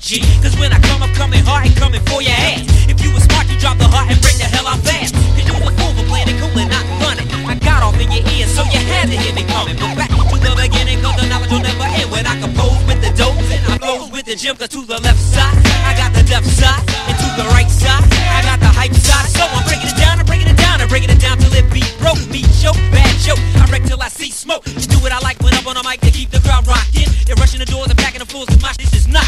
G. Cause when I come, I'm coming hard and coming for your ass. If you was smart, you drop the heart and break the hell out fast. Cause you was fool for playing it cool and not funny. I got off in your ears, so you had to hear me coming. But back to the beginning, cause the knowledge will never end. When I compose with the dope, I flows with the gym. Cause to the left side, I got the left side. And to the right side, I got the hype side. So I'm breaking it down, I'm breaking it down, I'm breaking it down till it beat broke. Beat choke, bad joke. I wreck till I see smoke. Do what I like when up on the mic to keep the crowd rocking. They're rushing the doors and packing the fools, cause my shit is not